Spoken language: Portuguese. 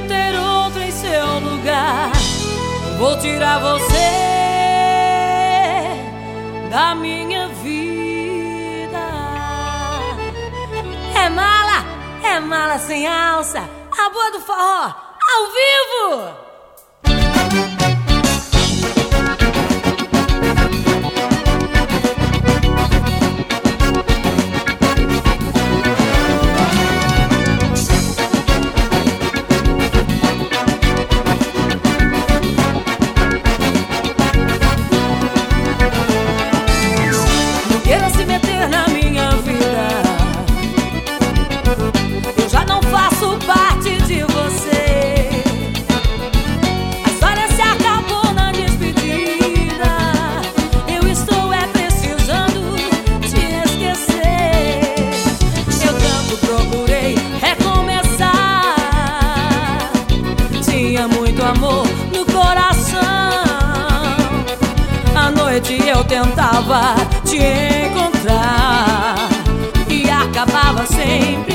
de ter outro em seu lugar. Vou tirar você da minha vida. É mala sem alça, a boa do forró, ao vivo. Muito amor no coração. À noite eu tentava te encontrar e acabava sempre